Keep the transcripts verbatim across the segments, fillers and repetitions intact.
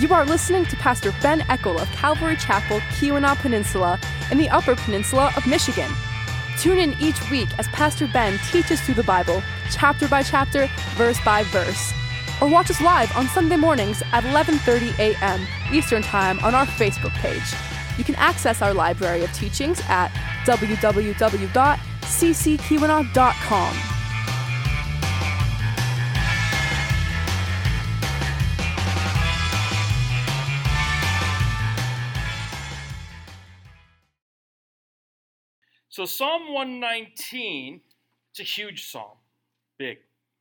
You are listening to Pastor Ben Eckel of Calvary Chapel, Keweenaw Peninsula, in the Upper Peninsula of Michigan. Tune in each week as Pastor Ben teaches through the Bible, chapter by chapter, verse by verse. Or watch us live on Sunday mornings at eleven thirty a.m. Eastern Time on our Facebook page. You can access our library of teachings at w w w dot c c keweenaw dot com. So Psalm one nineteen, it's a huge psalm, big.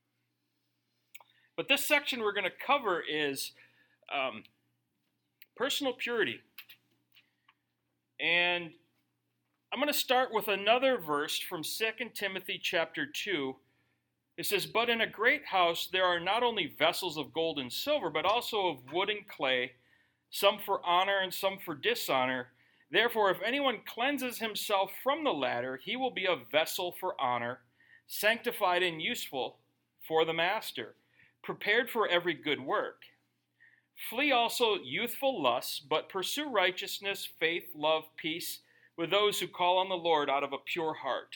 But this section we're going to cover is um, personal purity. And I'm going to start with another verse from Second Timothy chapter two. It says, "But in a great house there are not only vessels of gold and silver, but also of wood and clay, some for honor and some for dishonor. Therefore, if anyone cleanses himself from the latter, he will be a vessel for honor, sanctified and useful for the master, prepared for every good work. Flee also youthful lusts, but pursue righteousness, faith, love, peace with those who call on the Lord out of a pure heart."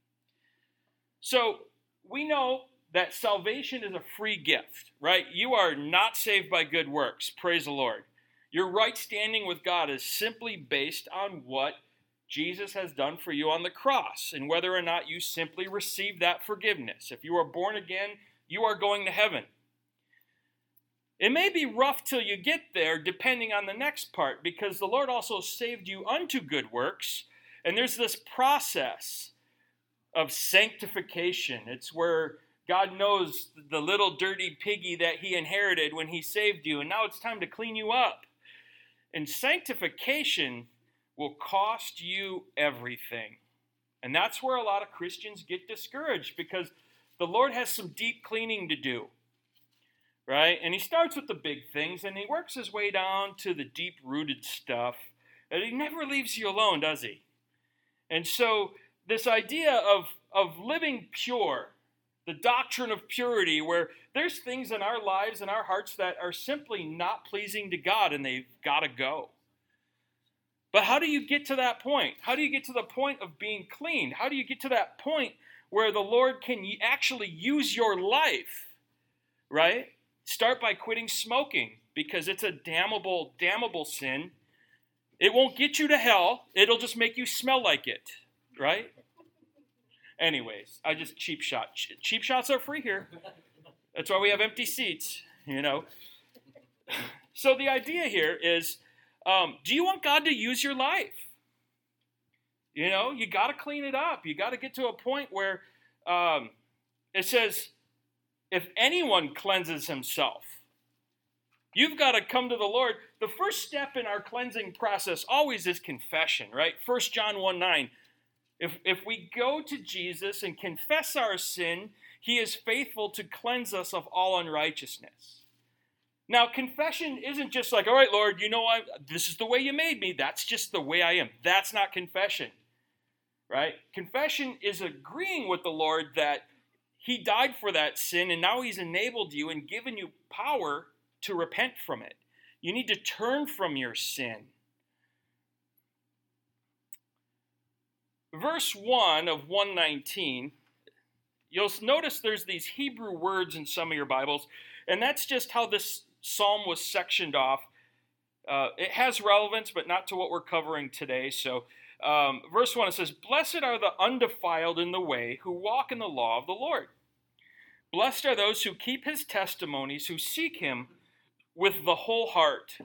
So we know that salvation is a free gift, right? You are not saved by good works. Praise the Lord. Your right standing with God is simply based on what Jesus has done for you on the cross and whether or not you simply receive that forgiveness. If you are born again, you are going to heaven. It may be rough till you get there, depending on the next part, because the Lord also saved you unto good works. And there's this process of sanctification. It's where God knows the little dirty piggy that he inherited when he saved you, and now it's time to clean you up. And sanctification will cost you everything. And that's where a lot of Christians get discouraged, because the Lord has some deep cleaning to do. Right? And he starts with the big things, and he works his way down to the deep-rooted stuff. And he never leaves you alone, does he? And so this idea of, of living pure, the doctrine of purity, where there's things in our lives and our hearts that are simply not pleasing to God, and they've got to go. But how do you get to that point? How do you get to the point of being clean? How do you get to that point where the Lord can actually use your life, right? Start by quitting smoking, because it's a damnable, damnable sin. It won't get you to hell. It'll just make you smell like it, right? Anyways, I just cheap shot. Cheap shots are free here. That's why we have empty seats, you know. So the idea here is, um, do you want God to use your life? You know, you got to clean it up. You got to get to a point where um, it says, if anyone cleanses himself, you've got to come to the Lord. The first step in our cleansing process always is confession, right? First John one nine. If, if we go to Jesus and confess our sin, he is faithful to cleanse us of all unrighteousness. Now, confession isn't just like, all right, Lord, you know, I, this is the way you made me. That's just the way I am. That's not confession, right? Confession is agreeing with the Lord that he died for that sin, and now he's enabled you and given you power to repent from it. You need to turn from your sin. Verse one of one nineteen, you'll notice there's these Hebrew words in some of your Bibles, and that's just how this psalm was sectioned off. Uh, it has relevance, but not to what we're covering today. So um, verse one, it says, "Blessed are the undefiled in the way, who walk in the law of the Lord. Blessed are those who keep his testimonies, who seek him with the whole heart."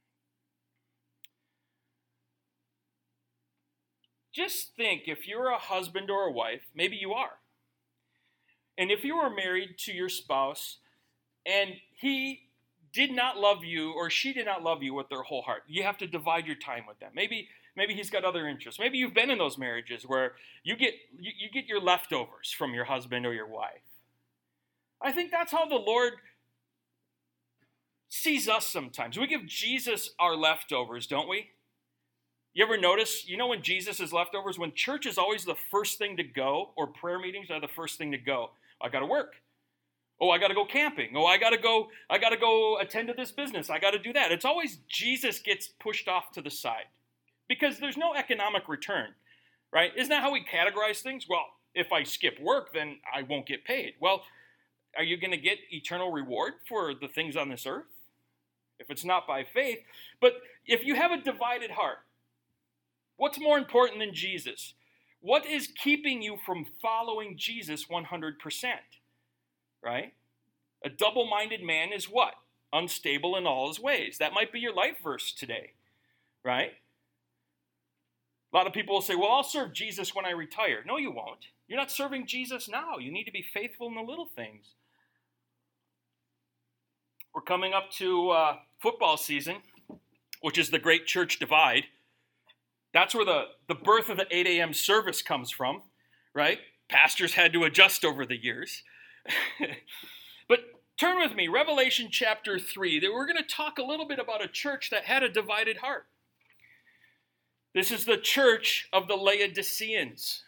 Just think, if you're a husband or a wife, maybe you are, and if you were married to your spouse and he did not love you or she did not love you with their whole heart, you have to divide your time with them. Maybe maybe he's got other interests. Maybe you've been in those marriages where you get you, you get your leftovers from your husband or your wife. I think that's how the Lord sees us sometimes. We give Jesus our leftovers, don't we? You ever notice, you know when Jesus is leftovers, when church is always the first thing to go, or prayer meetings are the first thing to go. I got to work. Oh, I got to go camping. Oh, I got to go, I got to go attend to this business. I got to do that. It's always Jesus gets pushed off to the side because there's no economic return, right? Isn't that how we categorize things? Well, if I skip work, then I won't get paid. Well, are you going to get eternal reward for the things on this earth? If it's not by faith. But if you have a divided heart, what's more important than Jesus? What is keeping you from following Jesus one hundred percent? Right? A double-minded man is what? Unstable in all his ways. That might be your life verse today, right? A lot of people will say, well, I'll serve Jesus when I retire. No, you won't. You're not serving Jesus now. You need to be faithful in the little things. We're coming up to uh, football season, which is the Great Church Divide. That's where the, the birth of the eight a.m. service comes from, right? Pastors had to adjust over the years. But turn with me, Revelation chapter three. We're going to talk a little bit about a church that had a divided heart. This is the church of the Laodiceans.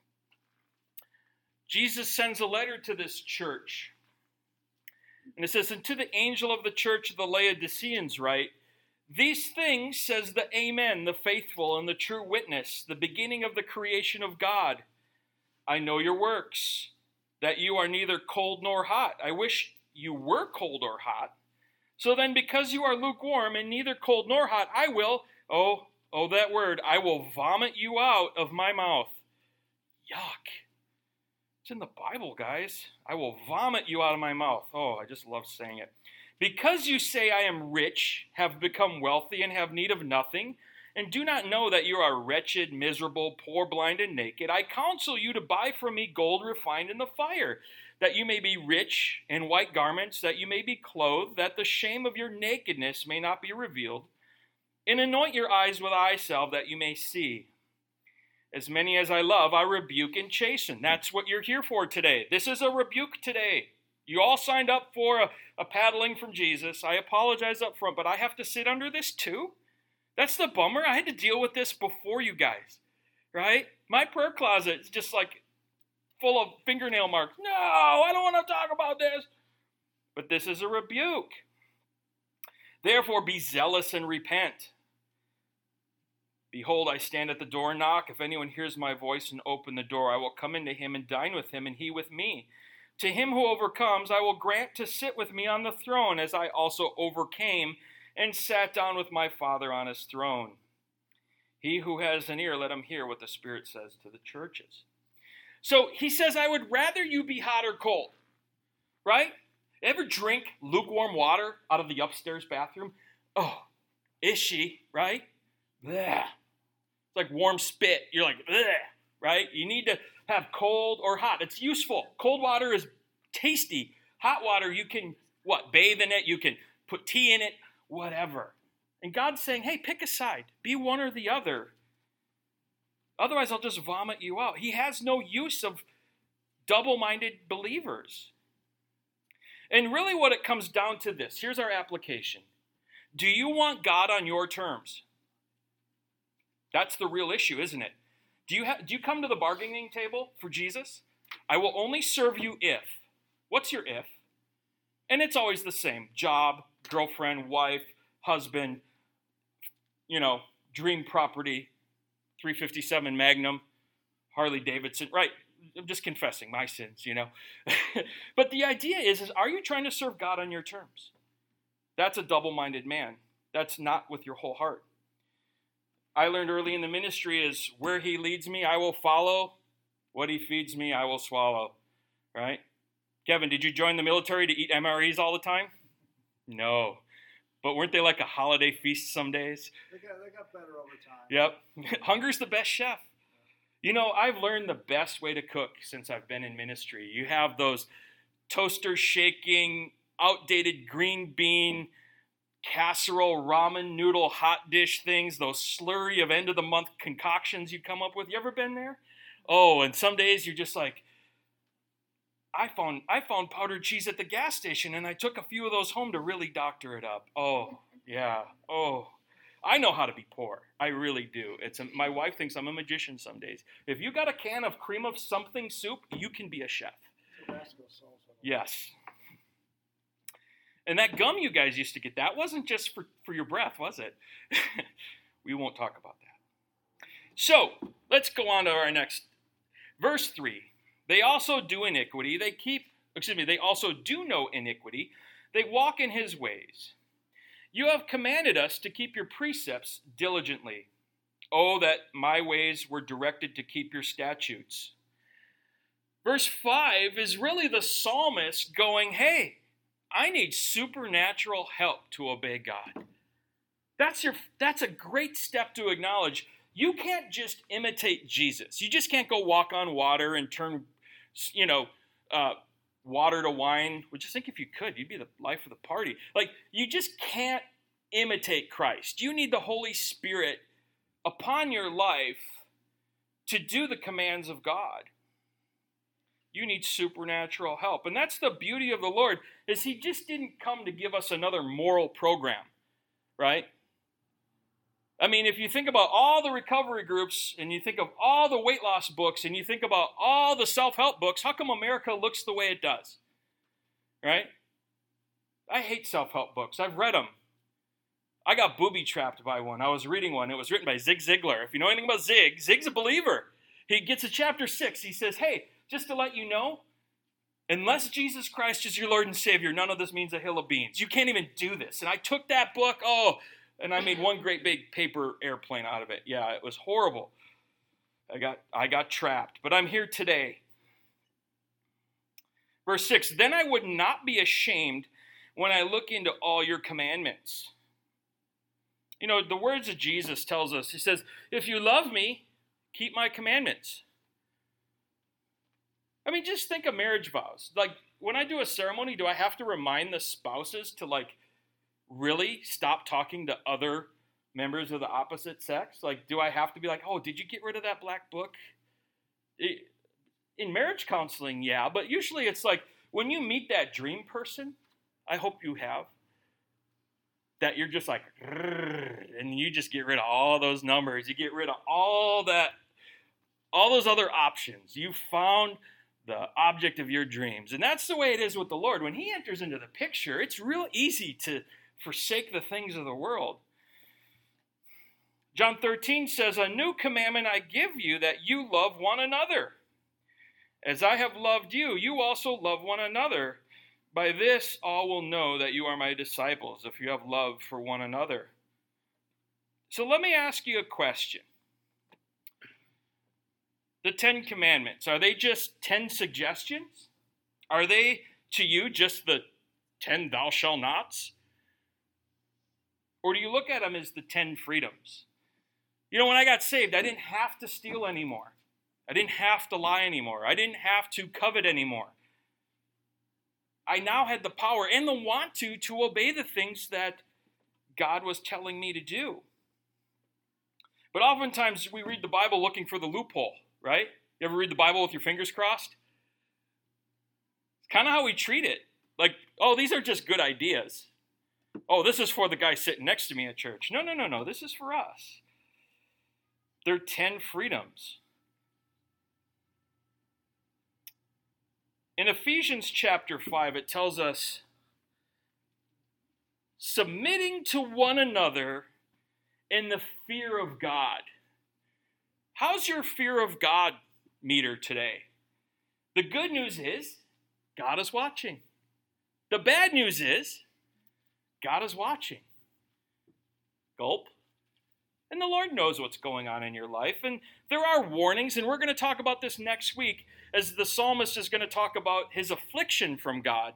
Jesus sends a letter to this church. And it says, and to the angel of the church of the Laodiceans write, these things says the Amen, the faithful and the true witness, the beginning of the creation of God. I know your works, that you are neither cold nor hot. I wish you were cold or hot. So then, because you are lukewarm and neither cold nor hot, I will, oh, oh, that word, I will vomit you out of my mouth. Yuck. It's in the Bible, guys. I will vomit you out of my mouth. Oh, I just love saying it. Because you say I am rich, have become wealthy, and have need of nothing, and do not know that you are wretched, miserable, poor, blind, and naked, I counsel you to buy from me gold refined in the fire, that you may be rich, and white garments, that you may be clothed, that the shame of your nakedness may not be revealed, and anoint your eyes with eye salve, that you may see. As many as I love, I rebuke and chasten. That's what you're here for today. This is a rebuke today. You all signed up for a, a paddling from Jesus. I apologize up front, but I have to sit under this too? That's the bummer. I had to deal with this before you guys, right? My prayer closet is just like full of fingernail marks. No, I don't want to talk about this. But this is a rebuke. Therefore, be zealous and repent. Behold, I stand at the door and knock. If anyone hears my voice and open the door, I will come into him and dine with him and he with me. To him who overcomes, I will grant to sit with me on the throne, as I also overcame and sat down with my Father on his throne. He who has an ear, let him hear what the Spirit says to the churches. So he says, I would rather you be hot or cold, right? Ever drink lukewarm water out of the upstairs bathroom? Oh, is she, right? Blech. It's like warm spit. You're like, bleh, right? You need to have cold or hot. It's useful. Cold water is tasty. Hot water, you can, what, bathe in it. You can put tea in it, whatever. And God's saying, hey, pick a side. Be one or the other. Otherwise, I'll just vomit you out. He has no use of double-minded believers. And really what it comes down to this. Here's our application. Do you want God on your terms? That's the real issue, isn't it? Do you, ha- do you come to the bargaining table for Jesus? I will only serve you if. What's your if? And it's always the same. Job, girlfriend, wife, husband, you know, dream property, three fifty-seven Magnum, Harley Davidson. Right, I'm just confessing my sins, you know. But the idea is, is, are you trying to serve God on your terms? That's a double-minded man. That's not with your whole heart. I learned early in the ministry is where he leads me, I will follow. What he feeds me, I will swallow. Right? Kevin, did you join the military to eat M R Es all the time? No. But weren't they like a holiday feast some days? They got, they got better over time. Yep. Hunger's the best chef. You know, I've learned the best way to cook since I've been in ministry. You have those toaster shaking, outdated green bean, casserole, ramen, noodle, hot dish things, those slurry of end of the month concoctions you come up with. You ever been there? Oh, and some days you're just like, I found I found powdered cheese at the gas station, and I took a few of those home to really doctor it up. Oh, yeah. Oh, I know how to be poor. I really do. It's a, my wife thinks I'm a magician some days. If you got a can of cream of something soup, you can be a chef. Tabasco sauce. Yes. And that gum you guys used to get, that wasn't just for, for your breath, was it? We won't talk about that. So, let's go on to our next. Verse three. They also do iniquity. They keep, excuse me, they also do no iniquity. They walk in his ways. You have commanded us to keep your precepts diligently. Oh, that my ways were directed to keep your statutes. Verse five is really the psalmist going, hey, I need supernatural help to obey God. That's your. That's a great step to acknowledge. You can't just imitate Jesus. You just can't go walk on water and turn, you know, uh, water to wine, which I think if you could, you'd be the life of the party. Like, you just can't imitate Christ. You need the Holy Spirit upon your life to do the commands of God. You need supernatural help. And that's the beauty of the Lord, is he just didn't come to give us another moral program, right? I mean, if you think about all the recovery groups and you think of all the weight loss books and you think about all the self-help books, how come America looks the way it does, right? I hate self-help books. I've read them. I got booby-trapped by one. I was reading one. It was written by Zig Ziglar. If you know anything about Zig, Zig's a believer. He gets to chapter six. He says, hey, just to let you know, unless Jesus Christ is your Lord and Savior, none of this means a hill of beans. You can't even do this. And I took that book, oh, and I made one great big paper airplane out of it. Yeah, it was horrible. I got I got trapped, but I'm here today. Verse six, then I would not be ashamed when I look into all your commandments. You know, the words of Jesus tells us, he says, if you love me, keep my commandments. I mean, just think of marriage vows. Like, when I do a ceremony, do I have to remind the spouses to, like, really stop talking to other members of the opposite sex? Like, do I have to be like, oh, did you get rid of that black book? It, in marriage counseling, yeah, but usually it's like, when you meet that dream person, I hope you have, that you're just like, and you just get rid of all those numbers. You get rid of all that, all those other options. You found the object of your dreams. And that's the way it is with the Lord. When he enters into the picture, it's real easy to forsake the things of the world. John thirteen says, a new commandment I give you, that you love one another. As I have loved you, you also love one another. By this all will know that you are my disciples, if you have love for one another. So let me ask you a question. The Ten Commandments, are they just ten suggestions? Are they, to you, just the ten thou shalt nots? Or do you look at them as the ten freedoms? You know, when I got saved, I didn't have to steal anymore. I didn't have to lie anymore. I didn't have to covet anymore. I now had the power and the want to to obey the things that God was telling me to do. But oftentimes we read the Bible looking for the loophole, right? You ever read the Bible with your fingers crossed? It's kind of how we treat it. Like, oh, these are just good ideas. Oh, this is for the guy sitting next to me at church. No, no, no, no. This is for us. They're ten freedoms. In Ephesians chapter five, it tells us, submitting to one another in the fear of God. How's your fear of God meter today? The good news is, God is watching. The bad news is, God is watching. Gulp. And the Lord knows what's going on in your life. And there are warnings, and we're going to talk about this next week as the psalmist is going to talk about his affliction from God.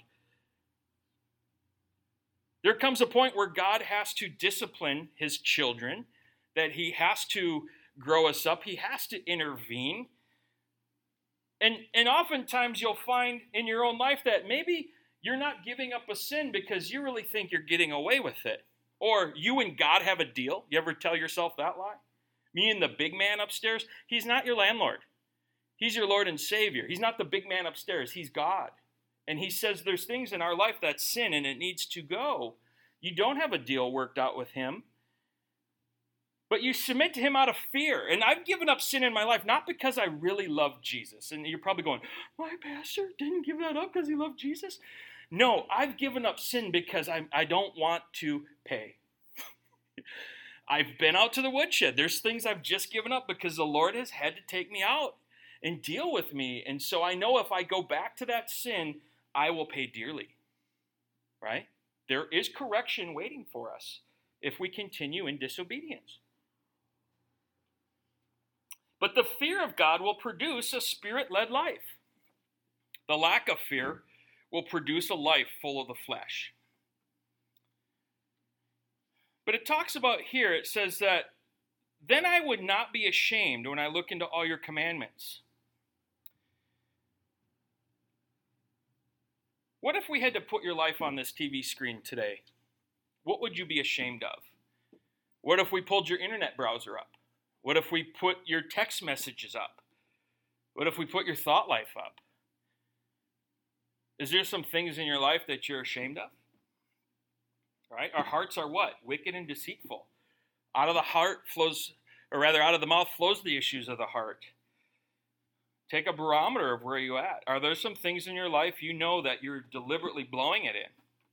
There comes a point where God has to discipline his children, that he has to grow us up. He has to intervene. And, and oftentimes you'll find in your own life that maybe you're not giving up a sin because you really think you're getting away with it. Or you and God have a deal. You ever tell yourself that lie? Me and the big man upstairs, he's not your landlord. He's your Lord and Savior. He's not the big man upstairs. He's God. And he says there's things in our life that's sin and it needs to go. You don't have a deal worked out with him. But you submit to him out of fear. And I've given up sin in my life, not because I really love Jesus. And you're probably going, my pastor didn't give that up because he loved Jesus? No, I've given up sin because I, I don't want to pay. I've been out to the woodshed. There's things I've just given up because the Lord has had to take me out and deal with me. And so I know if I go back to that sin, I will pay dearly. Right? There is correction waiting for us if we continue in disobedience. But the fear of God will produce a spirit-led life. The lack of fear will produce a life full of the flesh. But it talks about here, it says that, then I would not be ashamed when I look into all your commandments. What if we had to put your life on this T V screen today? What would you be ashamed of? What if we pulled your internet browser up? What if we put your text messages up? What if we put your thought life up? Is there some things in your life that you're ashamed of? Right? Our hearts are what? Wicked and deceitful. Out of the heart flows, or rather out of the mouth flows the issues of the heart. Take a barometer of where you're at. Are there some things in your life you know that you're deliberately blowing it in?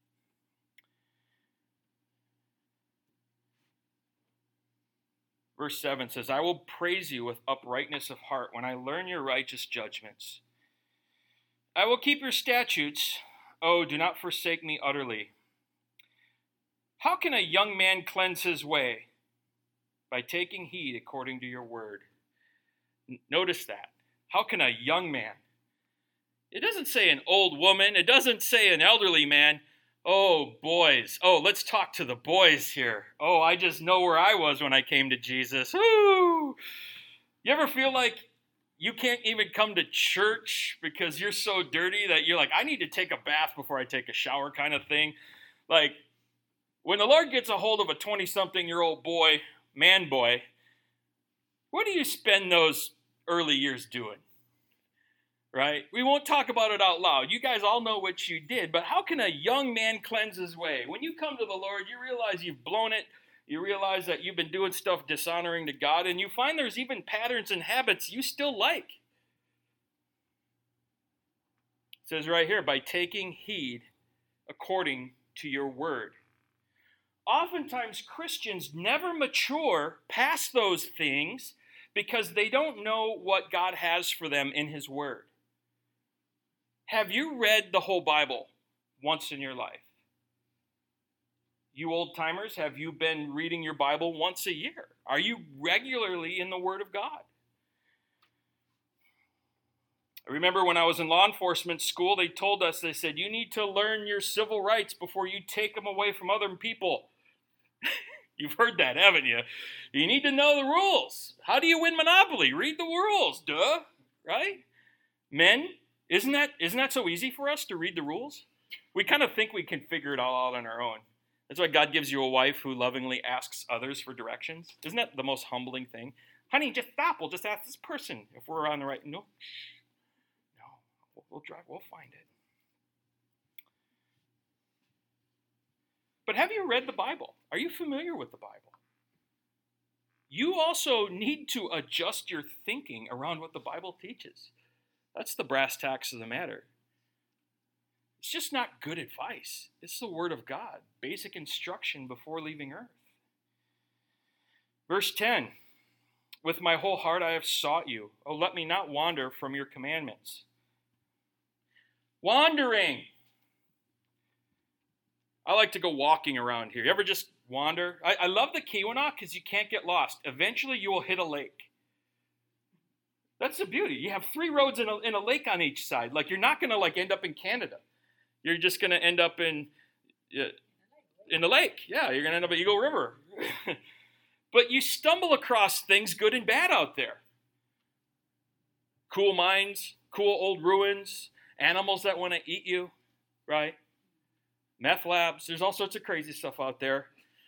Verse seven says, I will praise you with uprightness of heart when I learn your righteous judgments. I will keep your statutes. Oh, do not forsake me utterly. How can a young man cleanse his way? By taking heed according to your word. N- Notice that. How can a young man? It doesn't say an old woman. It doesn't say an elderly man. Oh, boys. Oh, let's talk to the boys here. Oh, I just know where I was when I came to Jesus. Woo! You ever feel like you can't even come to church because you're so dirty that you're like, I need to take a bath before I take a shower kind of thing? Like, when the Lord gets a hold of a twenty-something-year-old boy, man boy, what do you spend those early years doing? Right? We won't talk about it out loud. You guys all know what you did, but how can a young man cleanse his way? When you come to the Lord, you realize you've blown it. You realize that you've been doing stuff dishonoring to God, and you find there's even patterns and habits you still like. It says right here, by taking heed according to your word. Oftentimes, Christians never mature past those things because they don't know what God has for them in his word. Have you read the whole Bible once in your life? You old timers, have you been reading your Bible once a year? Are you regularly in the Word of God? I remember when I was in law enforcement school, they told us, they said, you need to learn your civil rights before you take them away from other people. You've heard that, haven't you? You need to know the rules. How do you win Monopoly? Read the rules, duh, right? Men, isn't that isn't that so easy for us to read the rules? We kind of think we can figure it all out on our own. That's why God gives you a wife who lovingly asks others for directions. Isn't that the most humbling thing? Honey, just stop. We'll just ask this person if we're on the right. No, no, we'll, we'll drive. We'll find it. But have you read the Bible? Are you familiar with the Bible? You also need to adjust your thinking around what the Bible teaches. That's the brass tacks of the matter. It's just not good advice. It's the Word of God, basic instruction before leaving earth. Verse ten, with my whole heart I have sought you. Oh, let me not wander from your commandments. Wandering. I like to go walking around here. You ever just wander? I, I love the Keweenaw because you can't get lost. Eventually you will hit a lake. That's the beauty. You have three roads in a, in a lake on each side. Like, you're not going to like end up in Canada. You're just going to end up in uh, in the lake. Yeah, you're going to end up at Eagle River. But you stumble across things good and bad out there. Cool mines, cool old ruins, animals that want to eat you, right? Meth labs. There's all sorts of crazy stuff out there.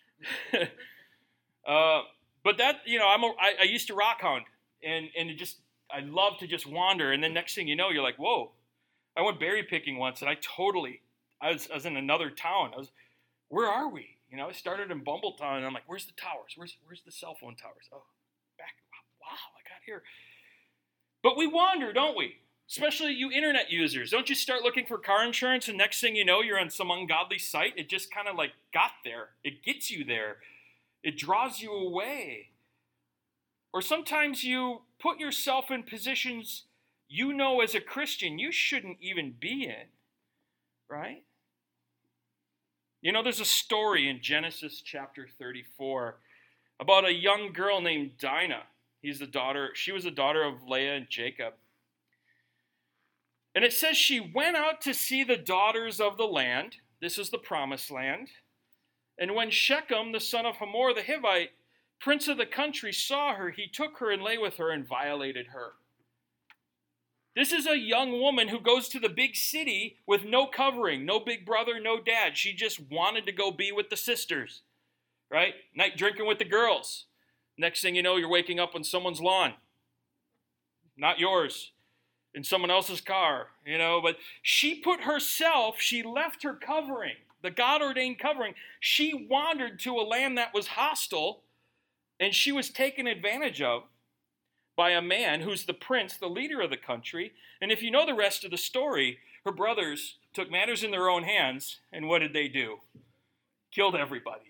uh, but that, you know, I'm a, I, I used to rock hunt, and and it just I love to just wander, and then next thing you know, you're like, whoa. I went berry picking once, and I totally, I was, I was in another town. I was, where are we? You know, I started in Bumbletown, and I'm like, where's the towers? Where's where's the cell phone towers? Oh, back, wow, I got here. But we wander, don't we? Especially you internet users. Don't you start looking for car insurance and next thing you know, you're on some ungodly site? It just kind of like got there. It gets you there. It draws you away. Or sometimes you put yourself in positions you know as a Christian you shouldn't even be in, right? You know, there's a story in Genesis chapter thirty-four about a young girl named Dinah. He's the daughter, she was the daughter of Leah and Jacob. And it says she went out to see the daughters of the land. This is the promised land. And when Shechem, the son of Hamor the Hivite, prince of the country, saw her, he took her and lay with her and violated her. This is a young woman who goes to the big city with no covering, no big brother, no dad. She just wanted to go be with the sisters, right? Night drinking with the girls. Next thing you know, you're waking up on someone's lawn. Not yours. In someone else's car, you know. But she put herself, she left her covering, the God-ordained covering. She wandered to a land that was hostile, and she was taken advantage of by a man who's the prince, the leader of the country. And if you know the rest of the story, her brothers took matters in their own hands, and what did they do? Killed everybody.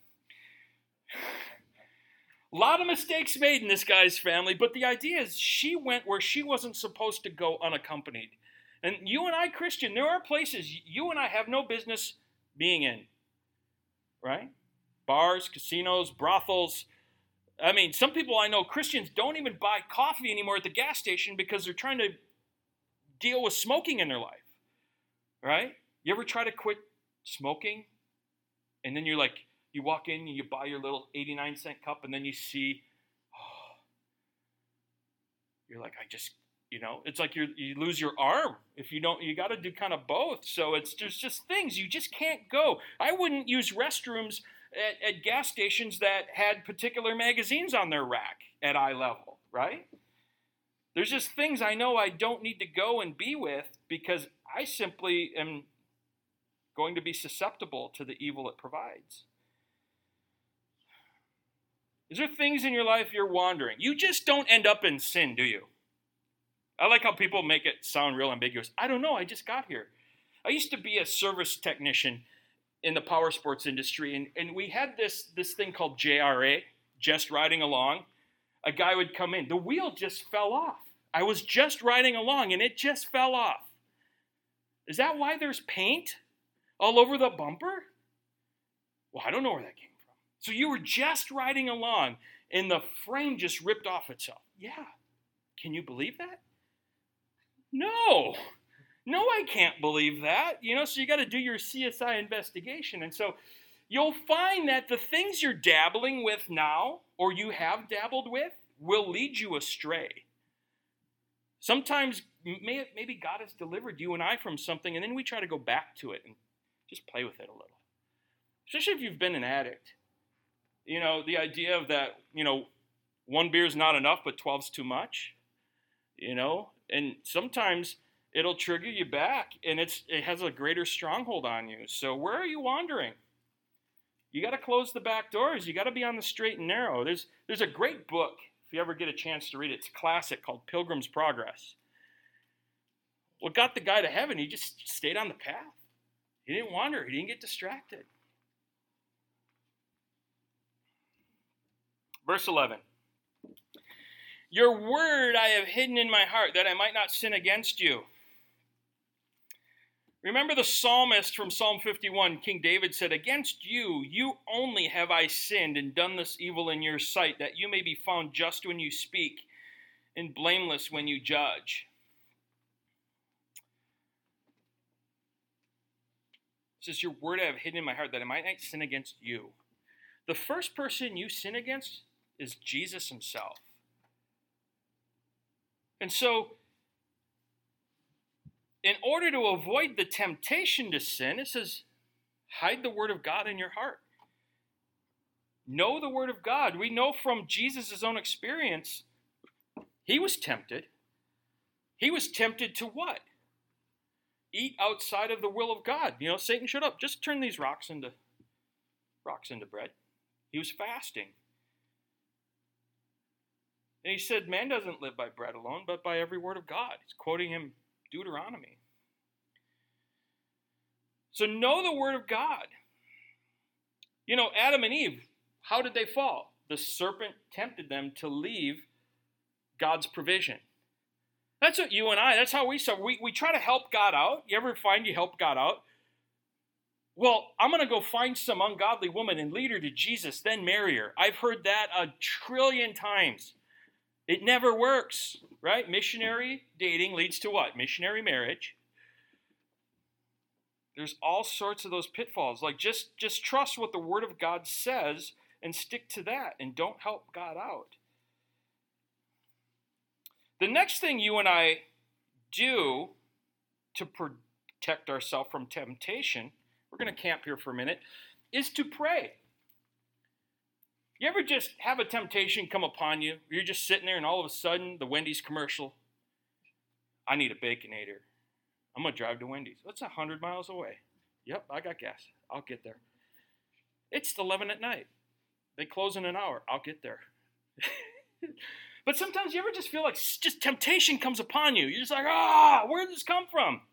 A lot of mistakes made in this guy's family, but the idea is she went where she wasn't supposed to go unaccompanied. And you and I, Christian, there are places you and I have no business being in, right? Bars, casinos, brothels. I mean, some people I know, Christians, don't even buy coffee anymore at the gas station because they're trying to deal with smoking in their life, right? You ever try to quit smoking? And then you're like, you walk in and you buy your little eighty-nine cent cup and then you see, oh, you're like, I just, you know, it's like you you lose your arm if you don't, you got to do kind of both. So it's, there's just things, you just can't go. I wouldn't use restrooms At, at gas stations that had particular magazines on their rack at eye level, right? There's just things I know I don't need to go and be with because I simply am going to be susceptible to the evil it provides. Is there things in your life you're wandering? You just don't end up in sin, do you? I like how people make it sound real ambiguous. I don't know, I just got here. I used to be a service technician in the power sports industry, and, and we had this, this thing called J R A, just riding along. A guy would come in. The wheel just fell off. I was just riding along, and it just fell off. Is that why there's paint all over the bumper? Well, I don't know where that came from. So you were just riding along, and the frame just ripped off itself. Yeah. Can you believe that? No. No, I can't believe that. You know, so you got to do your C S I investigation. And so you'll find that the things you're dabbling with now, or you have dabbled with, will lead you astray. Sometimes may, maybe God has delivered you and I from something, and then we try to go back to it and just play with it a little. Especially if you've been an addict. You know, the idea of that, you know, one beer is not enough, but twelve's too much. You know, and sometimes it'll trigger you back, and it's it has a greater stronghold on you. So where are you wandering? You got to close the back doors. You got to be on the straight and narrow. There's there's a great book, if you ever get a chance to read it. It's a classic called Pilgrim's Progress. What got the guy to heaven? He just stayed on the path. He didn't wander. He didn't get distracted. Verse eleven. Your word I have hidden in my heart, that I might not sin against you. Remember the psalmist from Psalm fifty-one, King David said, against you, you only have I sinned and done this evil in your sight, that you may be found just when you speak and blameless when you judge. It says, your word I have hidden in my heart, that I might not sin against you. The first person you sin against is Jesus himself. And so, in order to avoid the temptation to sin, it says, hide the word of God in your heart. Know the word of God. We know from Jesus' own experience, he was tempted. He was tempted to what? Eat outside of the will of God. You know, Satan showed up. Just turn these rocks into rocks into bread. He was fasting. And he said, man doesn't live by bread alone, but by every word of God. He's quoting him Deuteronomy. So know the word of God. You know, Adam and Eve, how did they fall? The serpent tempted them to leave God's provision. That's what you and I, that's how we suffer. We, we try to help God out. You ever find you help God out? Well, I'm going to go find some ungodly woman and lead her to Jesus, then marry her. I've heard that a trillion times. It never works, right? Missionary dating leads to what? Missionary marriage. There's all sorts of those pitfalls. Like just, just trust what the Word of God says and stick to that and don't help God out. The next thing you and I do to protect ourselves from temptation, we're going to camp here for a minute, is to pray. You ever just have a temptation come upon you? You're just sitting there and all of a sudden the Wendy's commercial, I need a Baconator. I'm going to drive to Wendy's. That's one hundred miles away. Yep, I got gas. I'll get there. It's eleven at night. They close in an hour. I'll get there. But sometimes you ever just feel like just temptation comes upon you. You're just like, ah, where did this come from?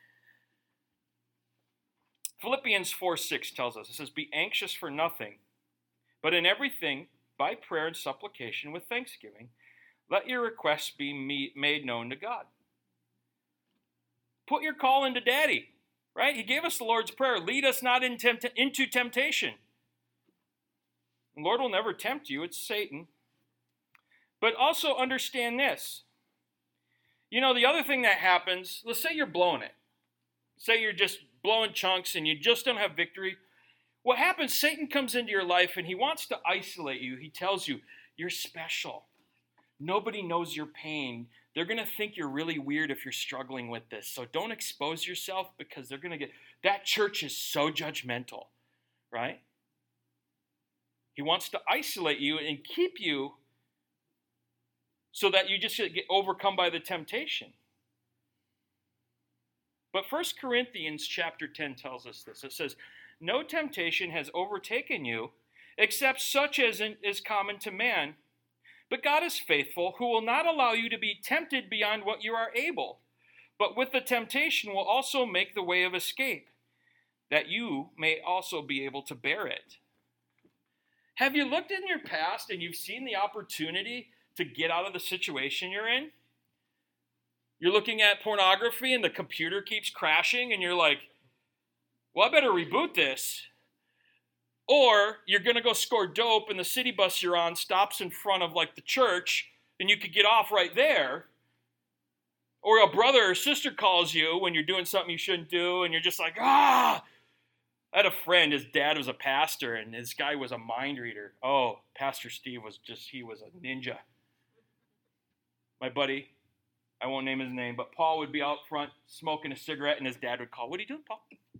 Philippians four six tells us, it says, be anxious for nothing, but in everything, by prayer and supplication with thanksgiving, let your requests be made known to God. Put your call into Daddy, right? He gave us the Lord's Prayer. Lead us not in tempt- into temptation. The Lord will never tempt you. It's Satan. But also understand this. You know, the other thing that happens, let's say you're blowing it. Say you're just blowing chunks and you just don't have victory. What happens, Satan comes into your life and he wants to isolate you. He tells you, you're special. Nobody knows your pain. They're going to think you're really weird if you're struggling with this. So don't expose yourself because they're going to get, that church is so judgmental, right? He wants to isolate you and keep you so that you just get overcome by the temptation. But First Corinthians chapter ten tells us this. It says, no temptation has overtaken you except such as is common to man. But God is faithful, who will not allow you to be tempted beyond what you are able, but with the temptation will also make the way of escape, that you may also be able to bear it. Have you looked in your past and you've seen the opportunity to get out of the situation you're in? You're looking at pornography and the computer keeps crashing and you're like, well, I better reboot this. Or you're going to go score dope and the city bus you're on stops in front of like the church and you could get off right there. Or a brother or sister calls you when you're doing something you shouldn't do and you're just like, ah. I had a friend, his dad was a pastor and this guy was a mind reader. Oh, Pastor Steve was just, he was a ninja. My buddy, I won't name his name, but Paul would be out front smoking a cigarette and his dad would call, what are you doing, Paul?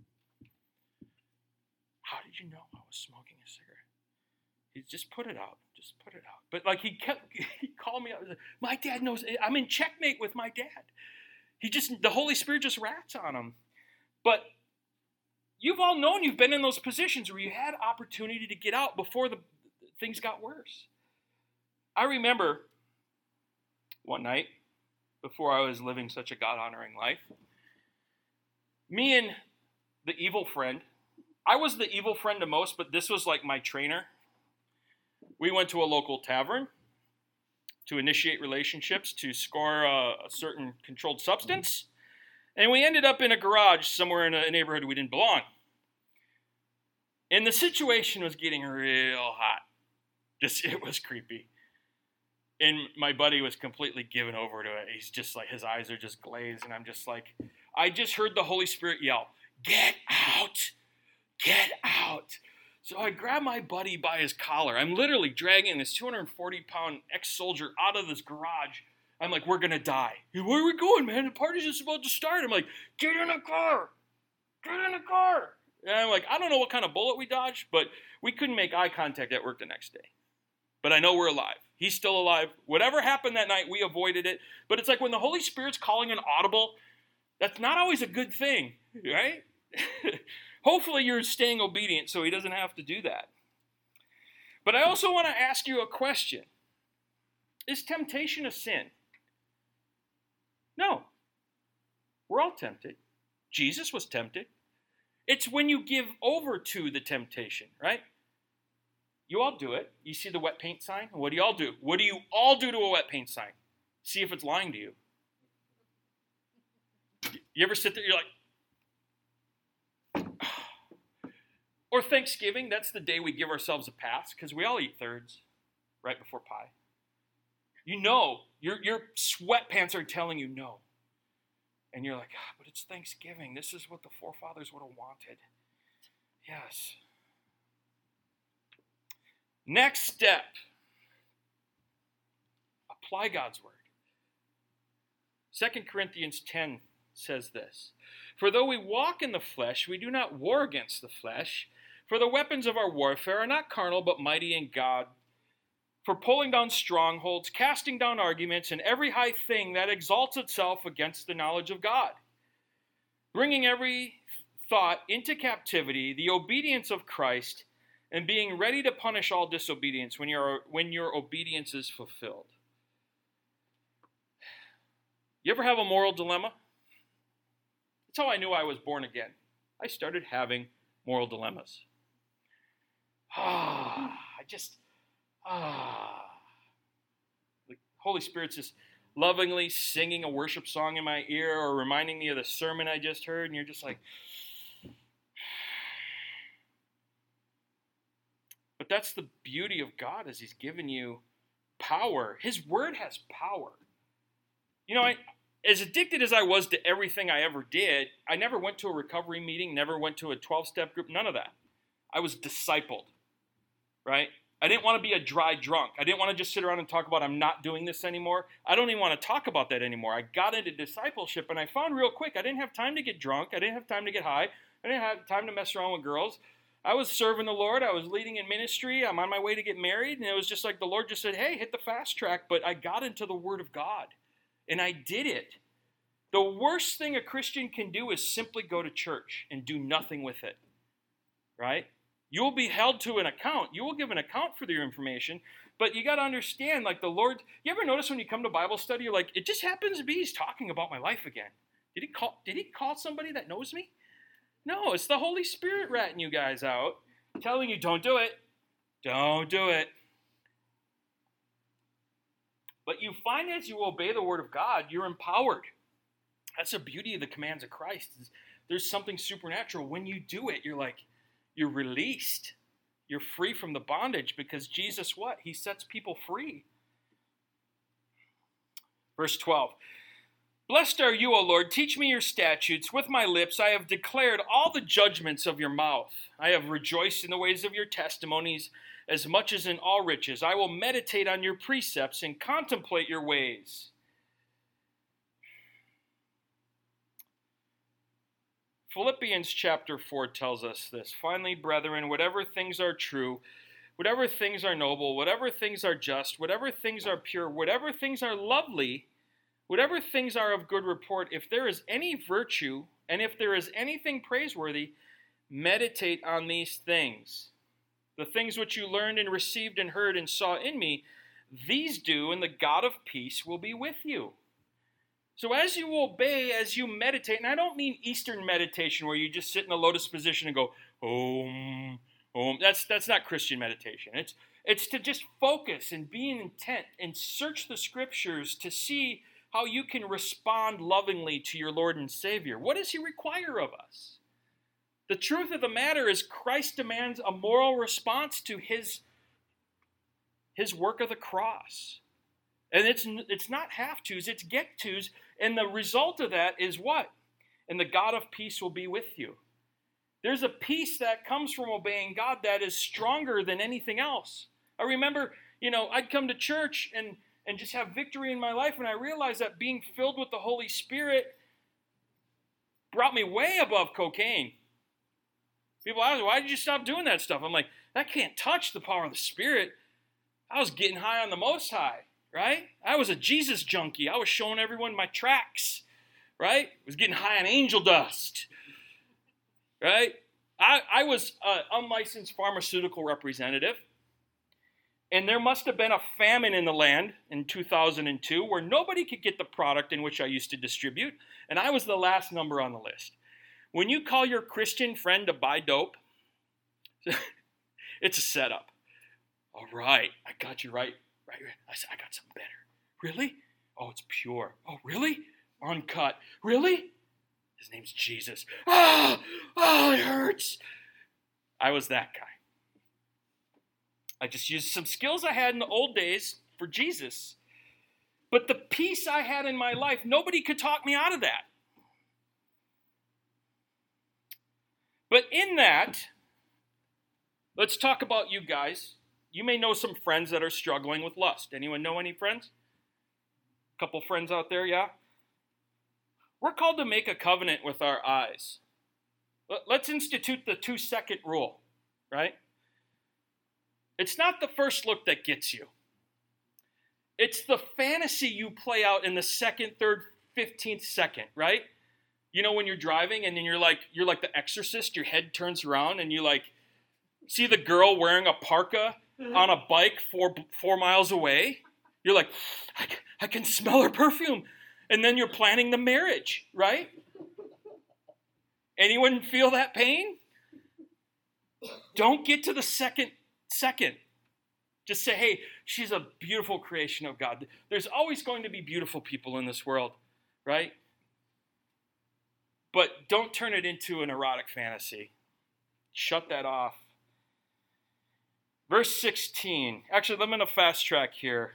How did you know I was smoking a cigarette? He just put it out. Just put it out. But like he kept, he called me up. My dad knows. I'm in checkmate with my dad. He just, the Holy Spirit just rats on him. But you've all known, you've been in those positions where you had opportunity to get out before the things got worse. I remember one night, before I was living such a God-honoring life, me and the evil friend, I was the evil friend to most, but this was like my trainer. We went to a local tavern to initiate relationships, to score a, a certain controlled substance. And we ended up in a garage somewhere in a neighborhood we didn't belong. And the situation was getting real hot. Just, it was creepy. And my buddy was completely given over to it. He's just like, his eyes are just glazed. And I'm just like, I just heard the Holy Spirit yell, get out. Get out. So I grab my buddy by his collar. I'm literally dragging this two hundred forty pound ex-soldier out of this garage. I'm like, we're going to die. Where are we going, man? The party's just about to start. I'm like, get in the car. Get in the car. And I'm like, I don't know what kind of bullet we dodged, but we couldn't make eye contact at work the next day. But I know we're alive. He's still alive. Whatever happened that night, we avoided it. But it's like when the Holy Spirit's calling an audible, that's not always a good thing, right? Hopefully you're staying obedient so he doesn't have to do that. But I also want to ask you a question. Is temptation a sin? No. We're all tempted. Jesus was tempted. It's when you give over to the temptation, right? You all do it. You see the wet paint sign? What do you all do? What do you all do to a wet paint sign? See if it's lying to you. You ever sit there, you're like, or Thanksgiving, that's the day we give ourselves a pass because we all eat thirds right before pie. You know, your, your sweatpants are telling you no. And you're like, ah, but it's Thanksgiving. This is what the forefathers would have wanted. Yes. Next step. Apply God's word. Second Corinthians ten says this. For though we walk in the flesh, we do not war against the flesh. For the weapons of our warfare are not carnal, but mighty in God. For pulling down strongholds, casting down arguments, and every high thing that exalts itself against the knowledge of God. Bringing every thought into captivity, the obedience of Christ, and being ready to punish all disobedience when your, when your obedience is fulfilled. You ever have a moral dilemma? That's how I knew I was born again. I started having moral dilemmas. Ah, I just... Ah, the Holy Spirit's just lovingly singing a worship song in my ear or reminding me of the sermon I just heard, and you're just like, but that's the beauty of God, is he's given you power. His word has power. You know, I, as addicted as I was to everything I ever did, I never went to a recovery meeting, never went to a twelve-step group, none of that. I was discipled, right? I didn't want to be a dry drunk. I didn't want to just sit around and talk about I'm not doing this anymore. I don't even want to talk about that anymore. I got into discipleship, and I found real quick I didn't have time to get drunk. I didn't have time to get high. I didn't have time to mess around with girls. I was serving the Lord. I was leading in ministry. I'm on my way to get married, and it was just like the Lord just said, hey, hit the fast track. But I got into the Word of God, and I did it. The worst thing a Christian can do is simply go to church and do nothing with it, right? You will be held to an account. You will give an account for your information, but you got to understand, like the Lord, you ever notice when you come to Bible study, you're like, it just happens to be he's talking about my life again. Did he call, did he call somebody that knows me? No, it's the Holy Spirit ratting you guys out, telling you, don't do it. Don't do it. But you find as you obey the word of God, you're empowered. That's the beauty of the commands of Christ. There's something supernatural. When you do it, you're like, you're released. You're free from the bondage because Jesus, what? He sets people free. Verse twelve. Blessed are you, O Lord. Teach me your statutes. With my lips I have declared all the judgments of your mouth. I have rejoiced in the ways of your testimonies as much as in all riches. I will meditate on your precepts and contemplate your ways. Philippians chapter four tells us this. Finally, brethren, whatever things are true, whatever things are noble, whatever things are just, whatever things are pure, whatever things are lovely, whatever things are of good report, if there is any virtue, and if there is anything praiseworthy, meditate on these things. The things which you learned and received and heard and saw in me, these do, and the God of peace will be with you. So as you obey, as you meditate, and I don't mean Eastern meditation where you just sit in the lotus position and go, Om, Om. That's, that's not Christian meditation. It's, it's to just focus and be intent and search the scriptures to see how you can respond lovingly to your Lord and Savior. What does he require of us? The truth of the matter is Christ demands a moral response to his, his work of the cross. And it's, it's not have-tos, it's get-tos. And the result of that is what? And the God of peace will be with you. There's a peace that comes from obeying God that is stronger than anything else. I remember, you know, I'd come to church and, and just have victory in my life, and I realized that being filled with the Holy Spirit brought me way above cocaine. People ask, why did you stop doing that stuff? I'm like, that can't touch the power of the Spirit. I was getting high on the Most High. Right? I was a Jesus junkie. I was showing everyone my tracks. Right? I was getting high on angel dust. Right? I, I was an unlicensed pharmaceutical representative. And there must have been a famine in the land in two thousand two where nobody could get the product in which I used to distribute, and I was the last number on the list. When you call your Christian friend to buy dope, it's a setup. All right, I got you right. Right, I said, I got something better. Really? Oh, it's pure. Oh, really? Uncut. Really? His name's Jesus. Ah, oh, it hurts. I was that guy. I just used some skills I had in the old days for Jesus. But the peace I had in my life, nobody could talk me out of that. But in that, let's talk about you guys. You may know some friends that are struggling with lust. Anyone know any friends? A couple friends out there, yeah? We're called to make a covenant with our eyes. Let's institute the two-second rule, right? It's not the first look that gets you. It's the fantasy you play out in the second, third, fifteenth second, right? You know when you're driving and then you're like you're like the exorcist, your head turns around and you like see the girl wearing a parka on a bike four four miles away. You're like, I, I can smell her perfume. And then you're planning the marriage, right? Anyone feel that pain? Don't get to the second second. Just say, hey, she's a beautiful creation of God. There's always going to be beautiful people in this world, right? But don't turn it into an erotic fantasy. Shut that off. Verse sixteen. Actually, I'm going to fast track here.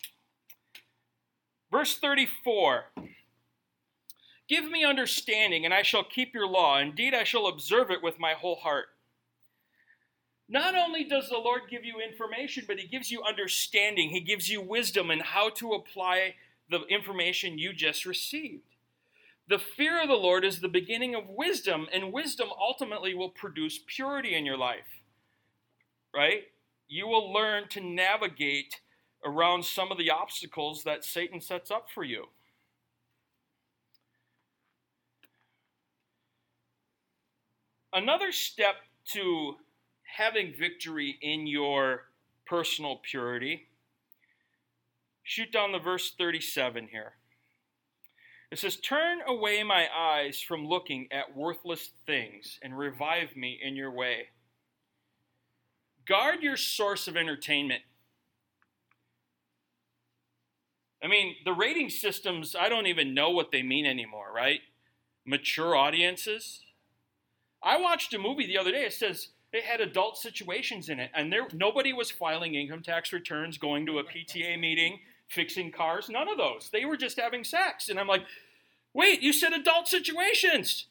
Verse thirty-four. Give me understanding, and I shall keep your law. Indeed, I shall observe it with my whole heart. Not only does the Lord give you information, but he gives you understanding. He gives you wisdom in how to apply the information you just received. The fear of the Lord is the beginning of wisdom, and wisdom ultimately will produce purity in your life, right? You will learn to navigate around some of the obstacles that Satan sets up for you. Another step to having victory in your personal purity, shoot down the verse thirty-seven here. It says, turn away my eyes from looking at worthless things and revive me in your way. Guard your source of entertainment. I mean, the rating systems, I don't even know what they mean anymore, right? Mature audiences. I watched a movie the other day. It says it had adult situations in it, and there nobody was filing income tax returns, going to a P T A meeting, fixing cars. None of those. They were just having sex. And I'm like, wait, you said adult situations.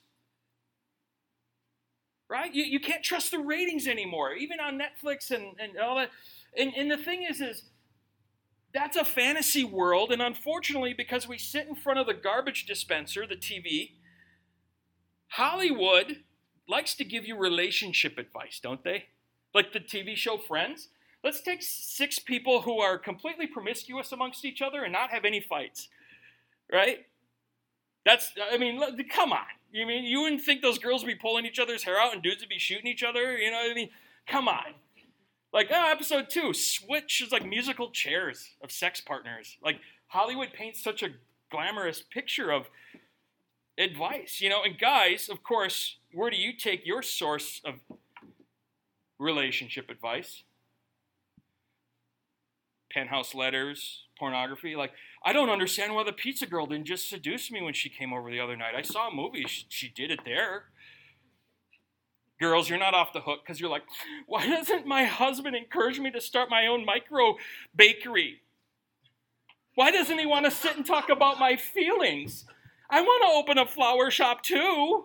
Right? You, you can't trust the ratings anymore, even on Netflix and, and all that. And, and the thing is, is that's a fantasy world. And unfortunately, because we sit in front of the garbage dispenser, the T V, Hollywood likes to give you relationship advice, don't they? Like the T V show Friends. Let's take six people who are completely promiscuous amongst each other and not have any fights, right? That's, I mean, look, come on. You mean you wouldn't think those girls would be pulling each other's hair out and dudes would be shooting each other? You know what I mean? Come on. Like, oh, episode two, switch is like musical chairs of sex partners. Like, Hollywood paints such a glamorous picture of advice, you know? And guys, of course, where do you take your source of relationship advice? Penthouse letters, pornography. Like, I don't understand why the pizza girl didn't just seduce me when she came over the other night. I saw a movie. She, she did it there. Girls, you're not off the hook because you're like, why doesn't my husband encourage me to start my own micro bakery? Why doesn't he want to sit and talk about my feelings? I want to open a flower shop too.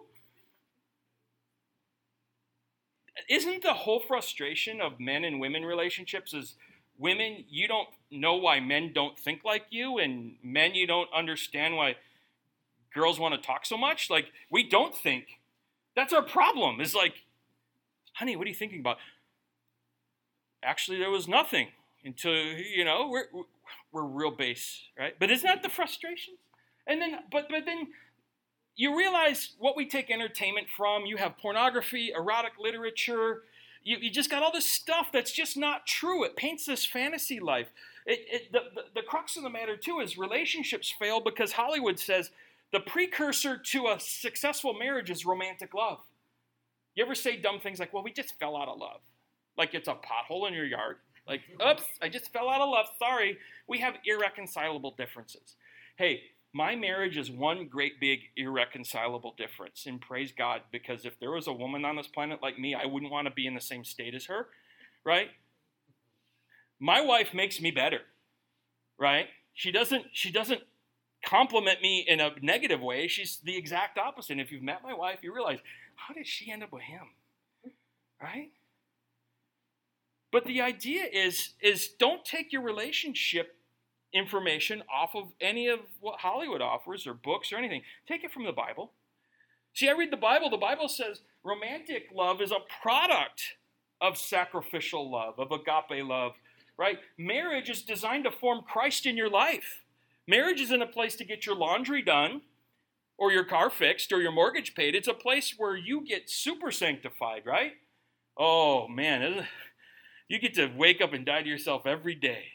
Isn't the whole frustration of men and women relationships is women, you don't know why men don't think like you, and men, you don't understand why girls want to talk so much? Like, we don't think. That's our problem. It's like, honey, what are you thinking about? Actually, there was nothing until, you know, we're we're real base, right? But isn't that the frustration? And then, but but then you realize what we take entertainment from. You have pornography, erotic literature. You, you just got all this stuff that's just not true. It paints this fantasy life. It, it, the, the, the crux of the matter, too, is relationships fail because Hollywood says the precursor to a successful marriage is romantic love. You ever say dumb things like, well, we just fell out of love? Like it's a pothole in your yard. Like, oops, I just fell out of love. Sorry. We have irreconcilable differences. Hey, my marriage is one great big irreconcilable difference. And praise God, because if there was a woman on this planet like me, I wouldn't want to be in the same state as her, right? My wife makes me better, right? She doesn't, she doesn't compliment me in a negative way. She's the exact opposite. And if you've met my wife, you realize, how did she end up with him, right? But the idea is, is don't take your relationship information off of any of what Hollywood offers or books or anything. Take it from the Bible. See, I read the Bible. The Bible says romantic love is a product of sacrificial love, of agape love, right? Marriage is designed to form Christ in your life. Marriage isn't a place to get your laundry done or your car fixed or your mortgage paid. It's a place where you get super sanctified, right? Oh, man. You get to wake up and die to yourself every day.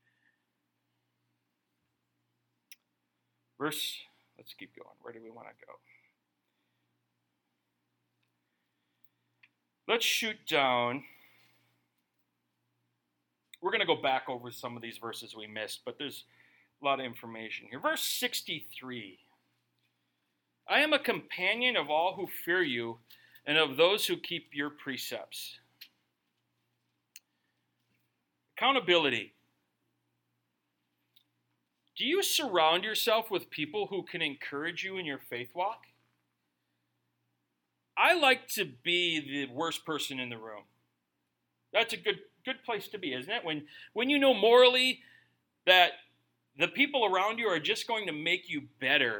Verse, let's keep going. Where do we want to go? Let's shoot down. We're going to go back over some of these verses we missed, but there's a lot of information here. Verse sixty-three. I am a companion of all who fear you and of those who keep your precepts. Accountability. Do you surround yourself with people who can encourage you in your faith walk? I like to be the worst person in the room. That's a good good place to be, isn't it? When, when you know morally that the people around you are just going to make you better.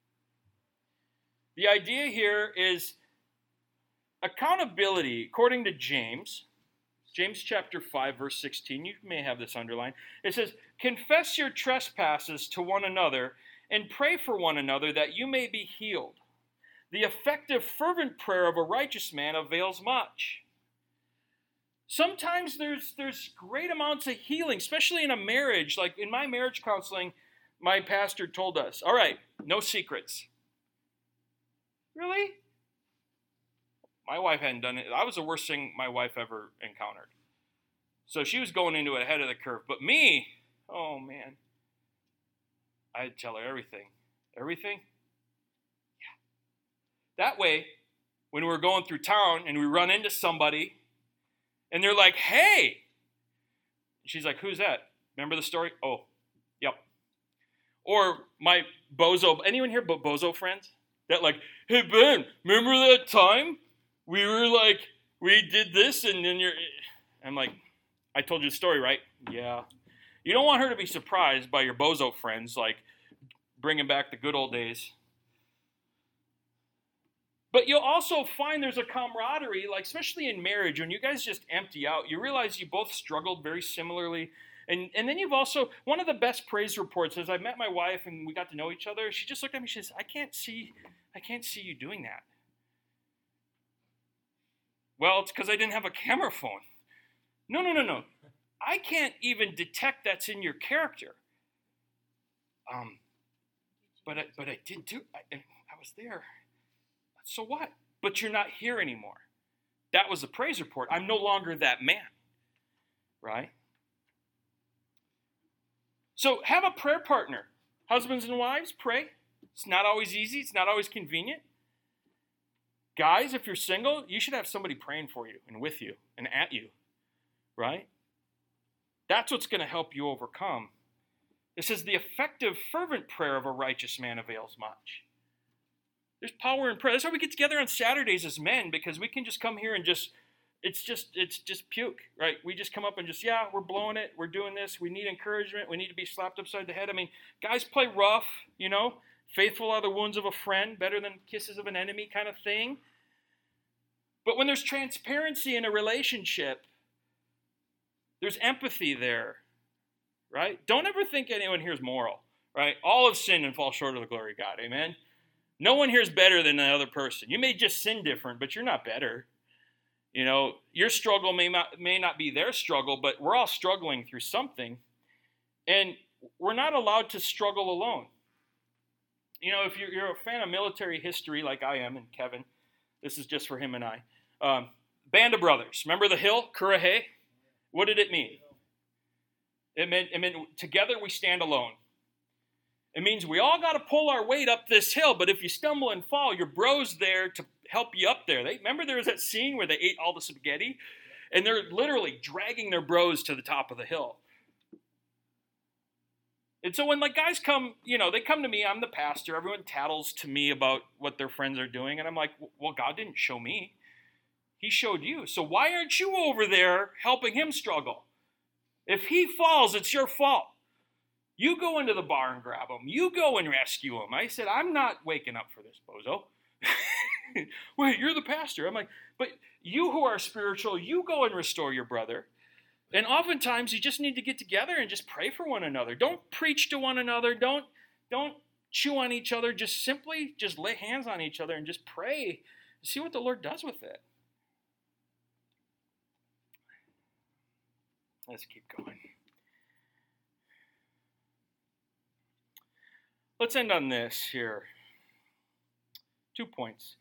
The idea here is accountability, according to James. James chapter five, verse sixteen, you may have this underlined. It says, confess your trespasses to one another and pray for one another that you may be healed. The effective, fervent prayer of a righteous man avails much. Sometimes there's, there's great amounts of healing, especially in a marriage. Like in my marriage counseling, my pastor told us, all right, no secrets. Really? My wife hadn't done it. I was the worst thing my wife ever encountered. So she was going into it ahead of the curve. But me, oh man, I'd tell her everything. Everything? Yeah. That way, when we're going through town and we run into somebody and they're like, hey, she's like, who's that? Remember the story? Oh, yep. Or my bozo, anyone here but bozo friends? That like, hey Ben, remember that time? We were like, we did this, and then you're, I'm like, I told you the story, right? Yeah. You don't want her to be surprised by your bozo friends, like bringing back the good old days. But you'll also find there's a camaraderie, like especially in marriage, when you guys just empty out, you realize you both struggled very similarly. And, and then you've also, one of the best praise reports is I met my wife and we got to know each other. She just looked at me, she says, I can't see, I can't see you doing that. Well, it's because I didn't have a camera phone. No, no, no, no. I can't even detect that's in your character. Um, but I, but I did do. I, I was there. So what? But you're not here anymore. That was the praise report. I'm no longer that man, right? So have a prayer partner. Husbands and wives, pray. It's not always easy. It's not always convenient. Guys, if you're single, you should have somebody praying for you and with you and at you, right? That's what's going to help you overcome. It says the effective, fervent prayer of a righteous man avails much. There's power in prayer. That's why we get together on Saturdays as men, because we can just come here and just, it's just, it's just puke, right? We just come up and just, yeah, we're blowing it. We're doing this. We need encouragement. We need to be slapped upside the head. I mean, guys play rough, you know, faithful are the wounds of a friend, better than kisses of an enemy kind of thing. But when there's transparency in a relationship, there's empathy there, right? Don't ever think anyone here is moral, right? All have sinned and fall short of the glory of God, amen? No one here is better than the other person. You may just sin different, but you're not better. You know, your struggle may not, may not be their struggle, but we're all struggling through something. And we're not allowed to struggle alone. You know, if you're, you're a fan of military history like I am, and Kevin, this is just for him and I. Um, Band of Brothers. Remember the hill, Cuirahe? What did it mean? It meant, it meant together we stand alone. It means we all got to pull our weight up this hill, but if you stumble and fall, your bro's there to help you up there. They, remember there was that scene where they ate all the spaghetti? And they're literally dragging their bros to the top of the hill. And so when like guys come, you know, they come to me, I'm the pastor, everyone tattles to me about what their friends are doing, and I'm like, well, God didn't show me. He showed you. So why aren't you over there helping him struggle? If he falls, it's your fault. You go into the bar and grab him. You go and rescue him. I said, I'm not waking up for this, bozo. Wait, you're the pastor. I'm like, but you who are spiritual, you go and restore your brother. And oftentimes you just need to get together and just pray for one another. Don't preach to one another. Don't, don't chew on each other. Just simply just lay hands on each other and just pray. See what the Lord does with it. Let's keep going. Let's end on this here. Two points.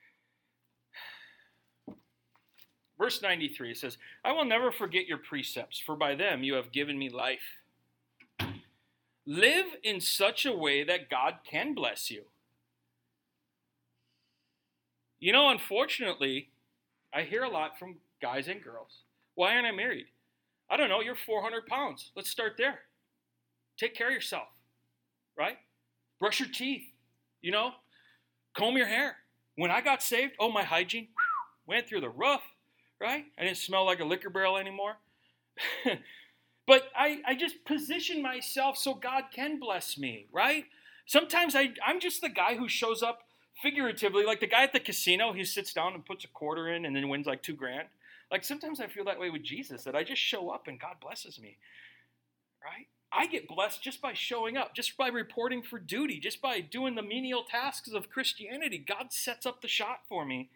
Verse ninety-three, it says, I will never forget your precepts, for by them you have given me life. Live in such a way that God can bless you. You know, unfortunately, I hear a lot from guys and girls. Why aren't I married? I don't know, you're four hundred pounds. Let's start there. Take care of yourself, right? Brush your teeth, you know, comb your hair. When I got saved, oh, my hygiene went through the roof, right? I didn't smell like a liquor barrel anymore. But I, I just position myself so God can bless me, right? Sometimes I, I'm just the guy who shows up figuratively, like the guy at the casino who sits down and puts a quarter in and then wins like two grand. Like sometimes I feel that way with Jesus, that I just show up and God blesses me, right? I get blessed just by showing up, just by reporting for duty, just by doing the menial tasks of Christianity. God sets up the shot for me.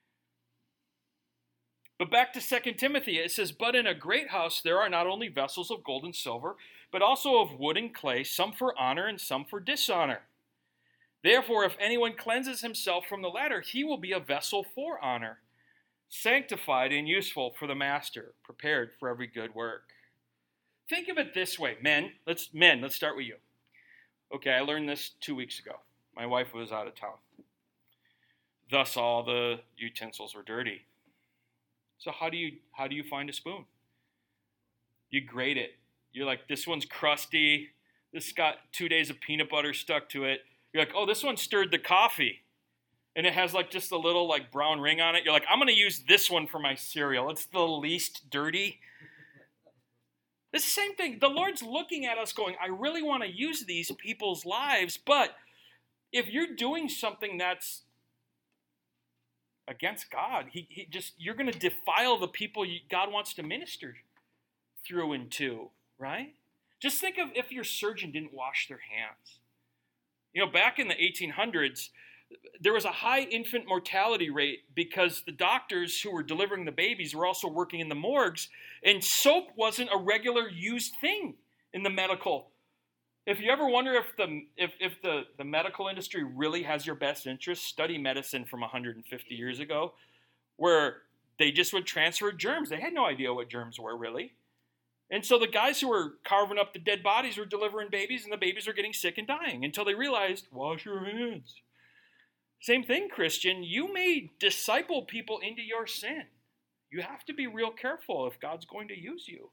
But back to Second Timothy, it says, but in a great house there are not only vessels of gold and silver, but also of wood and clay, some for honor and some for dishonor. Therefore, if anyone cleanses himself from the latter, he will be a vessel for honor, sanctified and useful for the master, prepared for every good work. Think of it this way, men. Let's men. Let's start with you. Okay, I learned this two weeks ago. My wife was out of town. Thus, all the utensils were dirty. So how do you how do you find a spoon? You grate it. You're like, this one's crusty. This got two days of peanut butter stuck to it. You're like, oh, this one stirred the coffee, and it has like just a little like brown ring on it. You're like, I'm gonna use this one for my cereal. It's the least dirty. It's the same thing. The Lord's looking at us going, I really want to use these people's lives, but if you're doing something that's against God, he, he just you're going to defile the people you, God wants to minister through and to, right? Just think of if your surgeon didn't wash their hands. You know, back in the eighteen hundreds, there was a high infant mortality rate because the doctors who were delivering the babies were also working in the morgues, and soap wasn't a regular used thing in the medical. If you ever wonder if the if, if the, the medical industry really has your best interest, study medicine from one hundred fifty years ago, where they just would transfer germs. They had no idea what germs were, really. And so the guys who were carving up the dead bodies were delivering babies, and the babies were getting sick and dying until they realized, wash your hands. Same thing, Christian. You may disciple people into your sin. You have to be real careful if God's going to use you.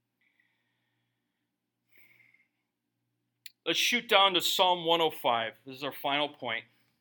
Let's shoot down to Psalm one oh five. This is our final point.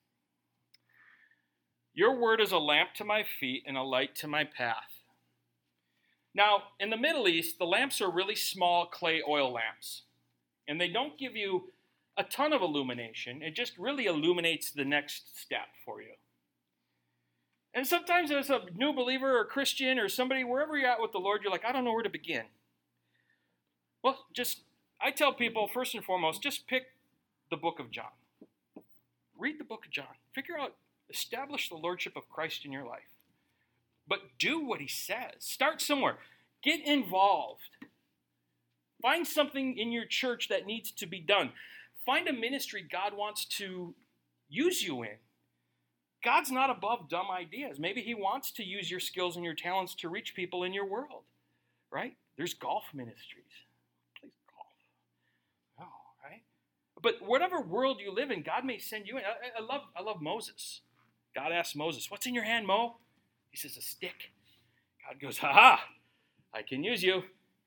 Your word is a lamp to my feet and a light to my path. Now, in the Middle East, the lamps are really small clay oil lamps. And they don't give you a ton of illumination. It just really illuminates the next step for you. And sometimes as a new believer or Christian or somebody, wherever you're at with the Lord, you're like, I don't know where to begin. Well, just, I tell people, first and foremost, just pick the book of John. Read the book of John. Figure out, establish the lordship of Christ in your life. but do what he says. Start somewhere. Get involved. Find something in your church that needs to be done. Find a ministry God wants to use you in. God's not above dumb ideas. Maybe he wants to use your skills and your talents to reach people in your world, right? There's golf ministries. Plays golf. Oh, right? But whatever world you live in, God may send you in. I, I love, I love Moses. God asked Moses, "What's in your hand, Mo?" He says, "A stick." God goes, "Ha ha, I can use you."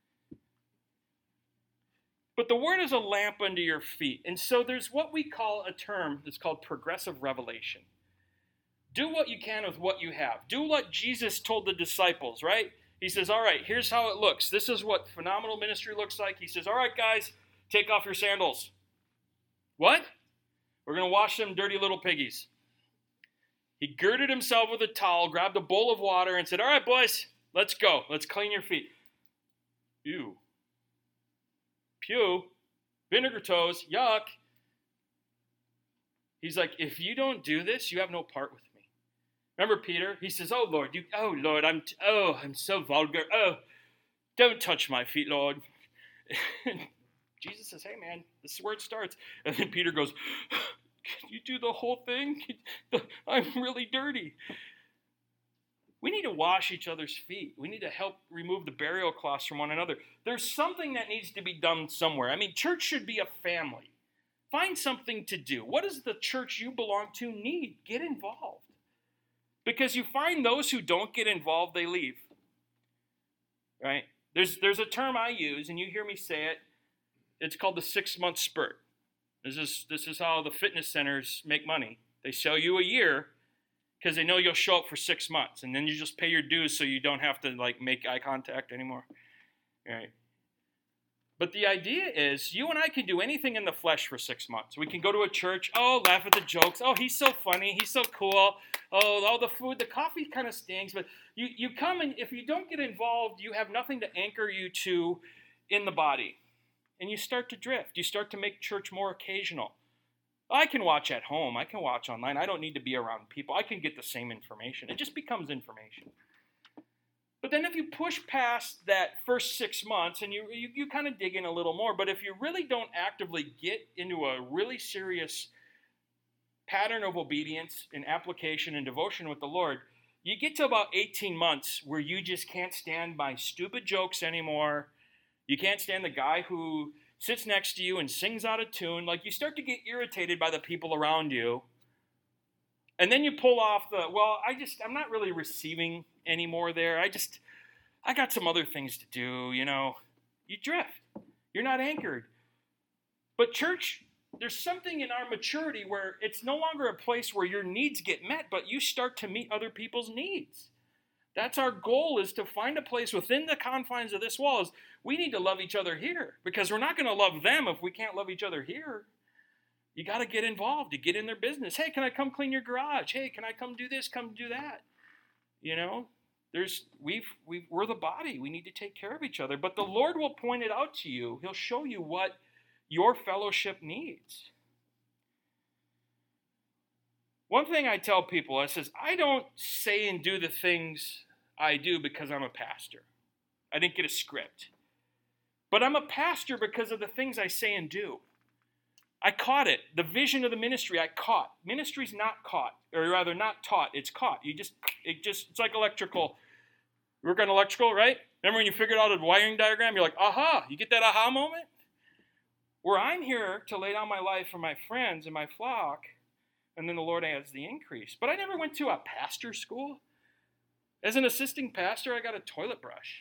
But the word is a lamp under your feet. And so there's what we call a term that's called progressive revelation. Do what you can with what you have. Do what Jesus told the disciples, right? He says, all right, here's how it looks. This is what phenomenal ministry looks like. He says, all right, guys, take off your sandals. What? We're going to wash them dirty little piggies. He girded himself with a towel, grabbed a bowl of water, and said, all right, boys, let's go. Let's clean your feet. Ew. Pew. Vinegar toes. Yuck. He's like, if you don't do this, you have no part with me. Remember Peter? He says, oh, Lord, you, oh, Lord, I'm, t- oh, I'm so vulgar. Oh, don't touch my feet, Lord. Jesus says, hey, man, this is where it starts. And then Peter goes, can you do the whole thing? I'm really dirty. We need to wash each other's feet. We need to help remove the burial cloths from one another. There's something that needs to be done somewhere. I mean, church should be a family. Find something to do. What does the church you belong to need? Get involved. Because you find those who don't get involved, they leave. Right? There's, there's a term I use, and you hear me say it. It's called the six-month spurt. This is, this is how the fitness centers make money. They sell you a year because they know you'll show up for six months, and then you just pay your dues so you don't have to like make eye contact anymore. Right? But the idea is you and I can do anything in the flesh for six months. We can go to a church, oh, laugh at the jokes. Oh, he's so funny. He's so cool. Oh, all the food, the coffee kind of stinks. But you, you come, and if you don't get involved, you have nothing to anchor you to in the body. And you start to drift. You start to make church more occasional. I can watch at home. I can watch online. I don't need to be around people. I can get the same information. It just becomes information. But then if you push past that first six months and you, you, you kind of dig in a little more, but if you really don't actively get into a really serious pattern of obedience and application and devotion with the Lord, you get to about eighteen months where you just can't stand my stupid jokes anymore. You can't stand the guy who sits next to you and sings out of tune. Like you start to get irritated by the people around you. And then you pull off the, well, I just, I'm not really receiving anymore there. I just, I got some other things to do, you know. You drift. You're not anchored. But church, there's something in our maturity where it's no longer a place where your needs get met, but you start to meet other people's needs. That's our goal, is to find a place within the confines of this wall. Is we need to love each other here because we're not going to love them if we can't love each other here. You got to get involved. You get in their business. Hey, can I come clean your garage? Hey, can I come do this? Come do that. You know, there's we've we we're the body. We need to take care of each other. But the Lord will point it out to you. He'll show you what your fellowship needs. One thing I tell people, I says, I don't say and do the things I do because I'm a pastor. I didn't get a script. But I'm a pastor because of the things I say and do. I caught it. The vision of the ministry I caught. Ministry's not caught, or rather not taught. It's caught. You just, it just, it's like electrical. You work on electrical, right? Remember when you figured out a wiring diagram? You're like, aha, you get that aha moment? Where I'm here to lay down my life for my friends and my flock, and then the Lord adds the increase. But I never went to a pastor school. As an assisting pastor, I got a toilet brush.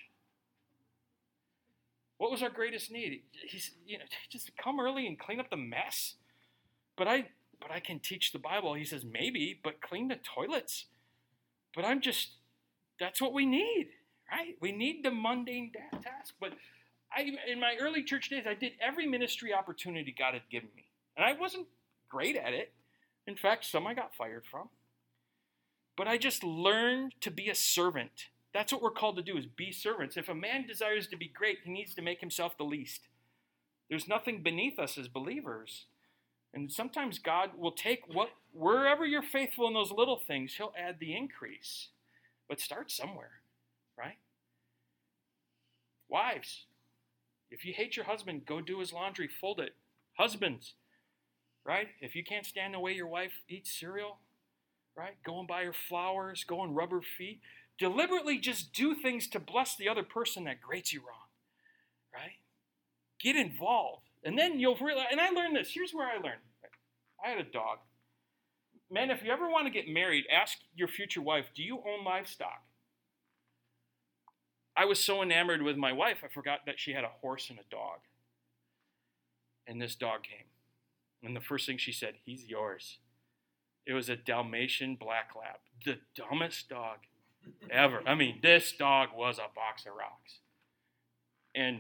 What was our greatest need? He's, you know, just come early and clean up the mess. But I, but I can teach the Bible. He says, maybe, but clean the toilets. But I'm just, that's what we need, right? We need the mundane task. But I, in my early church days, I did every ministry opportunity God had given me. And I wasn't great at it. In fact, some I got fired from. But I just learned to be a servant. That's what we're called to do, is be servants. If a man desires to be great, he needs to make himself the least. There's nothing beneath us as believers. And sometimes God will take what, wherever you're faithful in those little things, he'll add the increase. But start somewhere, right? Wives, if you hate your husband, go do his laundry, fold it. Husbands, right? If you can't stand the way your wife eats cereal, right? Go and buy her flowers, go and rub her feet. Deliberately just do things to bless the other person that grates you wrong, right? Get involved. And then you'll realize, and I learned this. Here's where I learned. I had a dog. Men, if you ever want to get married, ask your future wife, do you own livestock? I was so enamored with my wife, I forgot that she had a horse and a dog. And this dog came. And the first thing she said, he's yours. It was a Dalmatian black lab. The dumbest dog ever. I mean, this dog was a box of rocks. And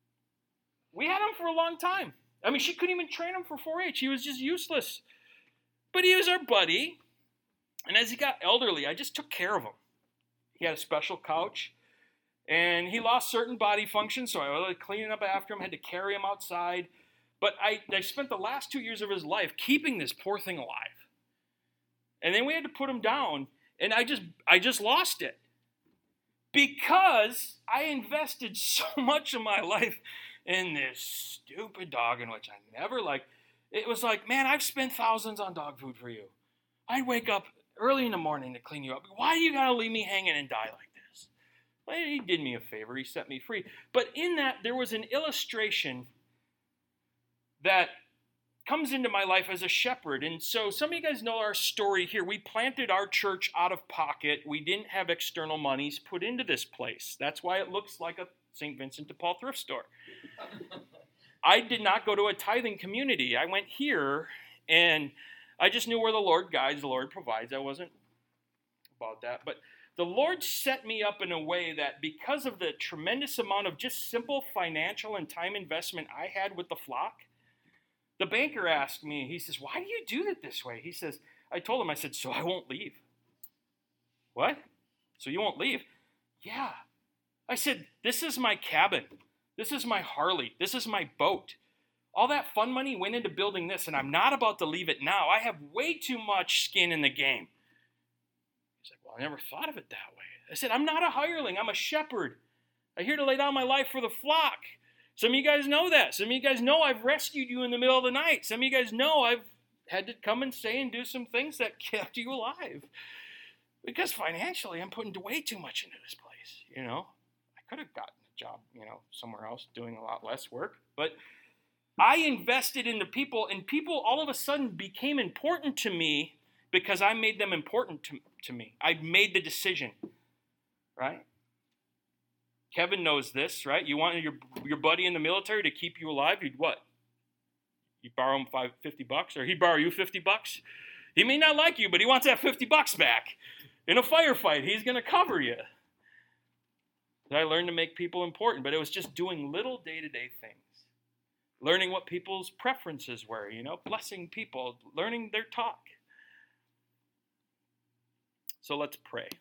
we had him for a long time. I mean, she couldn't even train him for four H. He was just useless. But he was our buddy. And as he got elderly, I just took care of him. He had a special couch. And he lost certain body functions, so I was cleaning up after him, had to carry him outside. But I, I spent the last two years of his life keeping this poor thing alive. And then we had to put him down, and I just I just lost it. Because I invested so much of my life in this stupid dog in which I never liked. It was like, man, I've spent thousands on dog food for you. I'd wake up early in the morning to clean you up. Why do you got to leave me hanging and die like this? Well, he did me a favor. He set me free. But in that, there was an illustration that comes into my life as a shepherd. And so some of you guys know our story here. We planted our church out of pocket. We didn't have external monies put into this place. That's why it looks like a Saint Vincent de Paul thrift store. I did not go to a tithing community. I went here, and I just knew where the Lord guides, the Lord provides. I wasn't about that. But the Lord set me up in a way that because of the tremendous amount of just simple financial and time investment I had with the flock, the banker asked me, he says, why do you do it this way? He says, I told him, I said, so I won't leave. What? So you won't leave? Yeah. I said, this is my cabin. This is my Harley. This is my boat. All that fun money went into building this, and I'm not about to leave it now. I have way too much skin in the game. He's like, well, I never thought of it that way. I said, I'm not a hireling. I'm a shepherd. I'm here to lay down my life for the flock. Some of you guys know that. Some of you guys know I've rescued you in the middle of the night. Some of you guys know I've had to come and say and do some things that kept you alive. Because financially, I'm putting way too much into this place, you know. I could have gotten a job, you know, somewhere else doing a lot less work. But I invested in the people, and people all of a sudden became important to me because I made them important to, to me. I made the decision, right? Kevin knows this, right? You want your your buddy in the military to keep you alive, you'd what? You borrow him five, fifty bucks, or he'd borrow you fifty bucks? He may not like you, but he wants that fifty bucks back. In a firefight, he's going to cover you. I learned to make people important, but it was just doing little day-to-day things. Learning what people's preferences were, you know, blessing people, learning their talk. So let's pray.